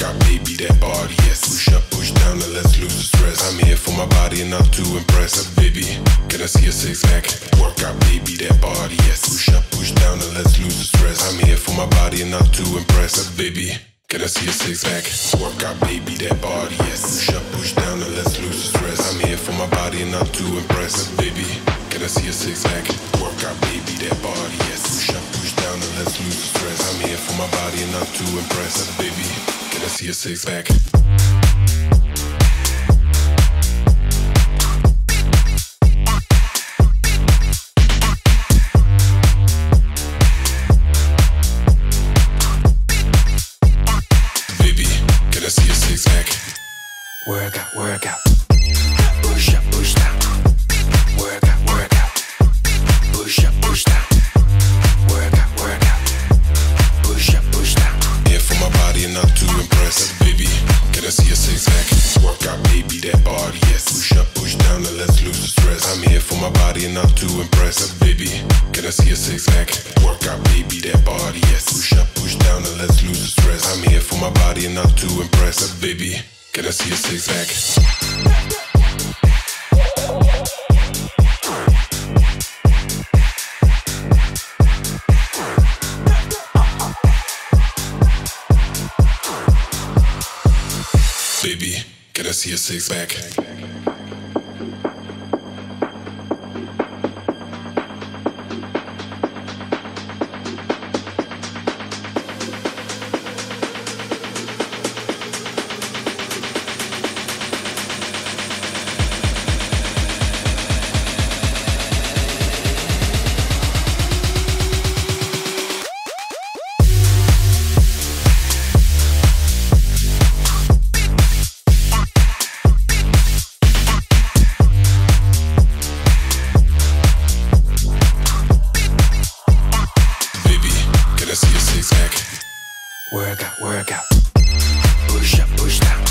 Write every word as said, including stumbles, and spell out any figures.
out, baby, that body, yes. Push up, push down, and let's lose the stress. I'm here for my body and not to impress. Baby, can I see a six pack? Work out, baby, that body, yes. Push up, push down, and let's lose the stress. I'm here for my body and not to impress. Baby, can I see a six pack? Work out, baby, that body, yes. Push up, push down, and let's lose the stress. I'm here for my body and not to impress. Baby, can I see a six pack? Work out, baby, that body, yes. Push up, push down, and let's lose the stress. I'm here for my body and not to impress. Baby, can I see a six pack? Work out, work out. Push up, push down. Work out, work out. Push up, push down. Work out, work out. Push up, push down. Here for my body and not to impress. Baby, can I see a six pack? Work out, baby, that body, yes. Push up, push down, and let's lose the stress. I'm here for my body and not to impress. Baby, can I see a six pack? Work out, baby, that body, yes. Push up, push down, and let's lose the stress. I'm here for my body and not to impress. Baby, can I see a six pack? Baby, can I see a six pack? Work out, work out. Push up, push down.